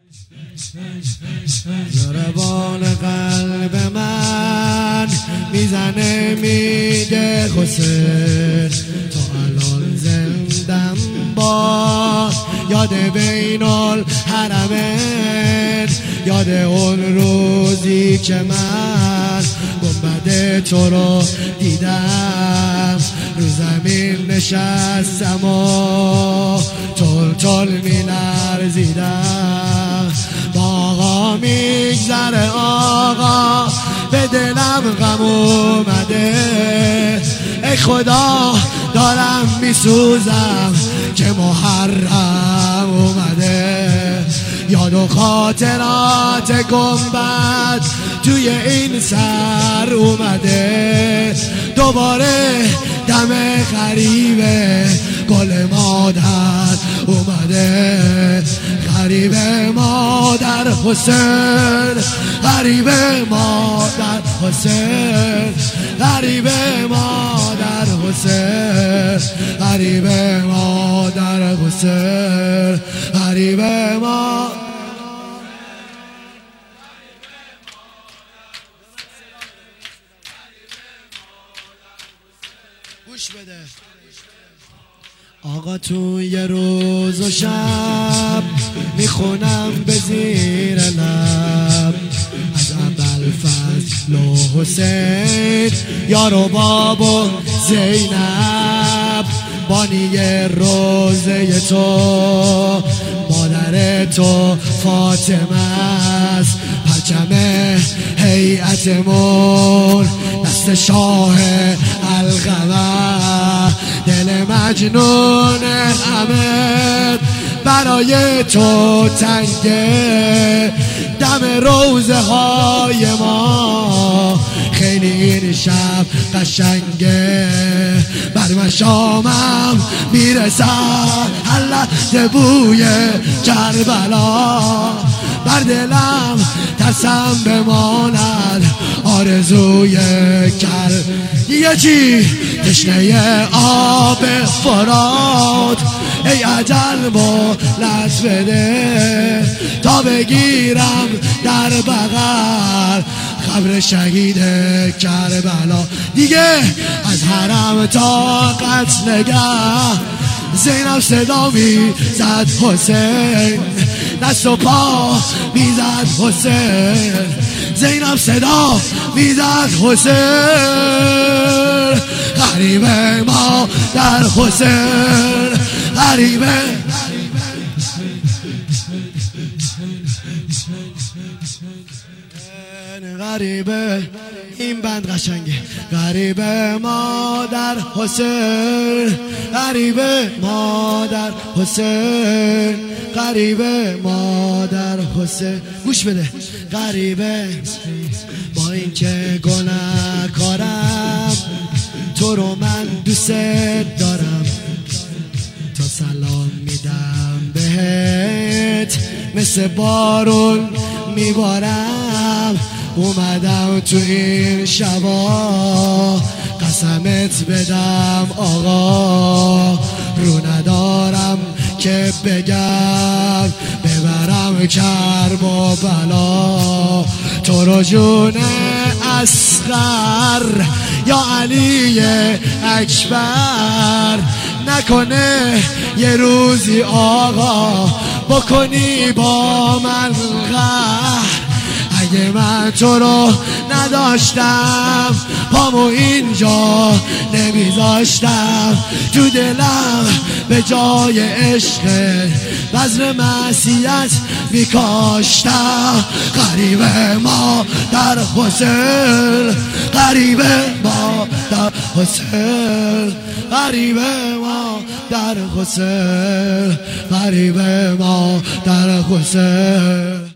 ضربان قلب من میزنه میگه حسین تو الان زندم با یاد بین الحرمین، یاد اون روزی که من گنبد تو رو دیدم، رو زمین نشستم و تل تل می لرزیدم. آقا میگذره آقا به دلم غم اومده، ای خدا دارم میسوزم که محرم اومده. یاد و خاطرات گنبد توی این سر اومده، دوباره دم غریبه گل مادر اومده. غریب مادر حسین، غریب مادر حسین، غریب مادر حسین، غریب مادر حسین، غریب مادر. گوش بده آقا، تو یه روز و شب میخونم به زیر لب از ابوالفضل و حسین، یار و باب و زینب، بانی روزه تو مادر تو فاطمه است، پرچم هیئتمون دست شاه القمر، دل مجنون همه برای تو تنگه، دم روزه های ما خیلی این شب قشنگه. بر مشامم میرسد هر لحظه بوی کربلا، بر دلم ترسم بماند آرزوی دیگه چی؟ تشنه آب فرات، ای اجل مهلت بده تا بگیرم در بغل قبر شهید کربلا. دیگه از حرم تا قدس نگه زینب صدا میزد حسین، دست و پا میزد حسین، زینب صدا میزد حسین. غریب ما در حسین، غریب غریبه. این بند قشنگه. غریب ما در حسین، غریب ما در حسین، غریب ما در حسین. گوش بده. غریبه با این که گناهکارم تو رو من دوست دارم، تا سلام میدم بهت مثل بارون میبارم. اومدم تو این شبا قسمت بدم آقا، رو ندارم که بگم ببرم کرب و بلا. تو رو جون اصغر یا علی اکبر، نکنه یه روزی آقا بکنی با من قهر. اگه من تو رو نداشتم پامو اینجا نمیذاشتم، تو دلم به جای عشق بذر معصیت میکاشتم. غریب ما در حسین، غریب ما در حسین، غریب ما در حسین، غریب ما در حسین.